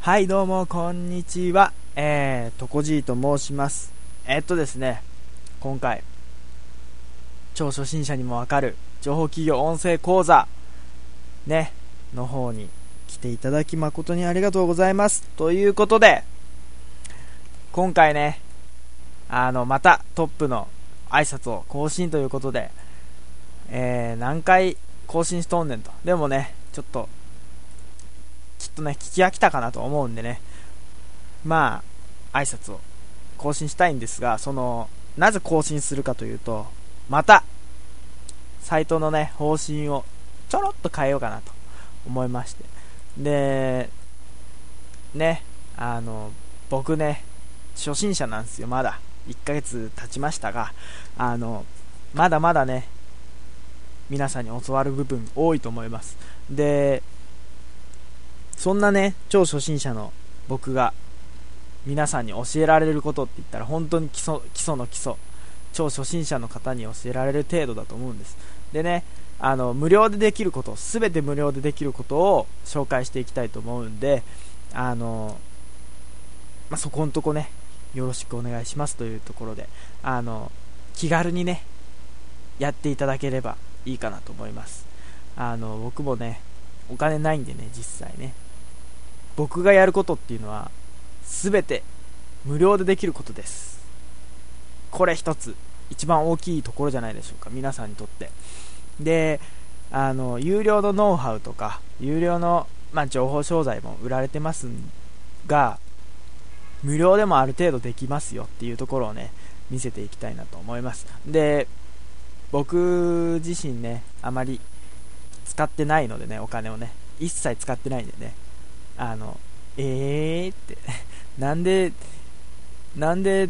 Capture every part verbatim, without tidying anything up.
はいどうもこんにちは、えー、とこじいと申します。えー、っとですね今回超初心者にもわかる情報企業音声講座ねの方に来ていただき誠にありがとうございます。ということで今回ねあのまたトップの挨拶を更新ということで、えー、何回更新しとんねんと。でもねちょっときっとね聞き飽きたかなと思うんでね、まあ挨拶を更新したいんですが、そのなぜ更新するかというと、またサイトのね方針をちょろっと変えようかなと思いまして、でねあの僕ね初心者なんですよ。まだいっかげつ経ちましたが、あのまだまだね皆さんに教わる部分多いと思います。でそんなね超初心者の僕が皆さんに教えられることって言ったら本当に基礎、基礎の基礎、超初心者の方に教えられる程度だと思うんです。でねあの無料でできること、すべて無料でできることを紹介していきたいと思うんで、あの、まあ、そこのとこねよろしくお願いしますというところで、あの気軽にねやっていただければいいかなと思います。あの僕もねお金ないんでね、実際ね僕がやることっていうのは全て無料でできることです。これ一つ一番大きいところじゃないでしょうか、皆さんにとって。であの有料のノウハウとか有料の、まあ、情報商材も売られてますが、無料でもある程度できますよっていうところをね見せていきたいなと思います。で僕自身ねあまり使ってないのでね、お金をね一切使ってないんでね、あのえーってなんでなんで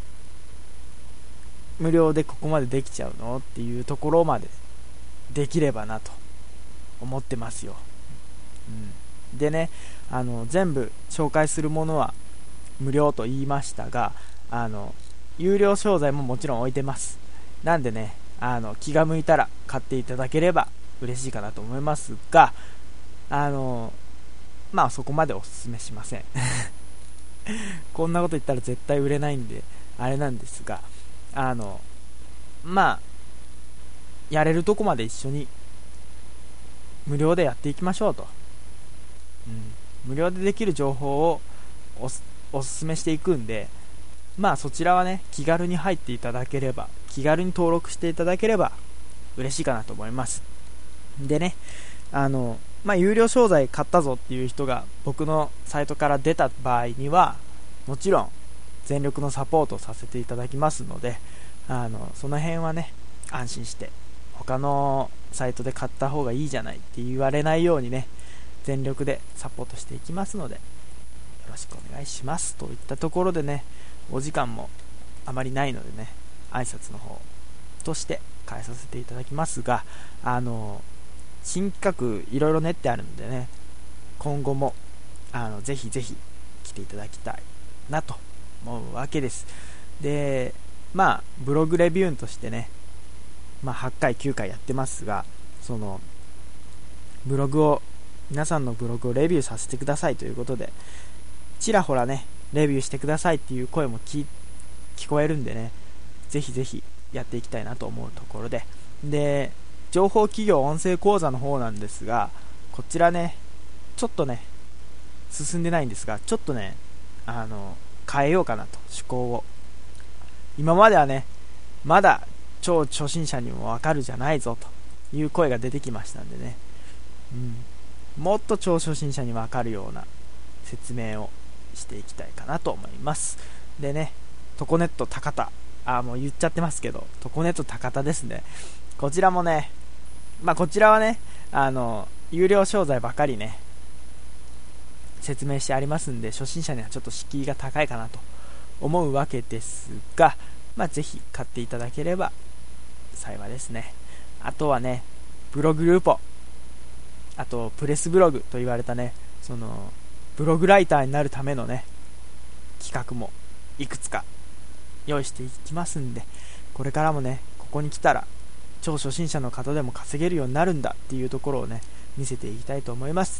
無料でここまでできちゃうのっていうところまでできればなと思ってますよ、うん、でねあの全部紹介するものは無料と言いましたが、あの有料商材ももちろん置いてます。なんでねあの気が向いたら買っていただければ嬉しいかなと思いますが、あのまあそこまでおすすめしませんこんなこと言ったら絶対売れないんであれなんですが、あのまあやれるとこまで一緒に無料でやっていきましょうと、うん、無料でできる情報をおすおすすめしていくんで、まあそちらはね気軽に入っていただければ、気軽に登録していただければ嬉しいかなと思います。でねあのまあ有料商材買ったぞっていう人が僕のサイトから出た場合にはもちろん全力のサポートをさせていただきますので、あのその辺はね安心して他のサイトで買った方がいいじゃないって言われないようにね全力でサポートしていきますのでよろしくお願いしますといったところでね、お時間もあまりないのでね挨拶の方として変えさせていただきますが、あの新企画いろいろ練ってあるのでね、今後もあのぜひぜひ来ていただきたいなと思うわけです。でまあブログレビューとしてね、まあ、はちかいきゅうかいやってますが、そのブログを皆さんのブログをレビューさせてくださいということでちらほらねレビューしてくださいっていう声も聞聞こえるんでね、ぜひぜひやっていきたいなと思うところで、で情報企業音声講座の方なんですが、こちらねちょっとね進んでないんですが、ちょっとねあの変えようかなと趣向を。今まではねまだ超初心者にもわかるじゃないぞという声が出てきましたんでね、うん、もっと超初心者にわかるような説明をしていきたいかなと思います。でねトコネット高田、あもう言っちゃってますけどトコネット高田ですね。こちらもねまあこちらはねあの有料商材ばかりね説明してありますんで、初心者にはちょっと敷居が高いかなと思うわけですが、まあぜひ買っていただければ幸いですね。あとはねブログルーポ、あとプレスブログと言われたねそのブログライターになるためのね企画もいくつか用意していきますんで、これからもねここに来たら超初心者の方でも稼げるようになるんだっていうところをね見せていきたいと思います。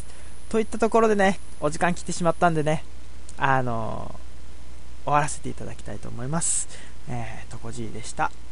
といったところでね、お時間来てしまったんでね、あのー、終わらせていただきたいと思います。えー、とこじいでした。